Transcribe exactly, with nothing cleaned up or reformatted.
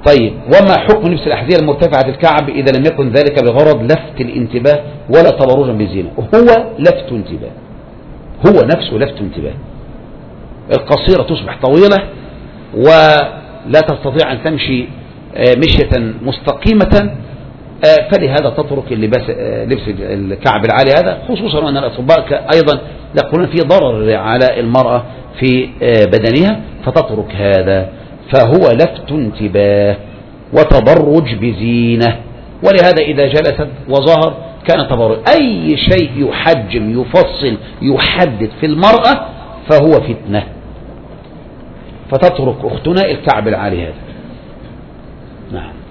طيب، وما حكم لبس الأحذية المرتفعة الكعب إذا لم يكن ذلك بغرض لفت الانتباه ولا تبرجا بزينة؟ هو لفت انتباه، هو نفسه لفت انتباه. القصيرة تصبح طويلة ولا تستطيع أن تمشي مشية مستقيمة، فلهذا تترك اللباس لبس الكعب العالي هذا، خصوصا أن الأطباء أيضا يقولون في ضرر على المرأة في بدنها، فتترك هذا، فهو لفت انتباه وتبرج بزينة. ولهذا إذا جلست وظهر كان تبرج. أي شيء يحجم يفصل يحدد في المرأة فهو فتنة، فتترك أختنا الكعب العالي هذا. نعم.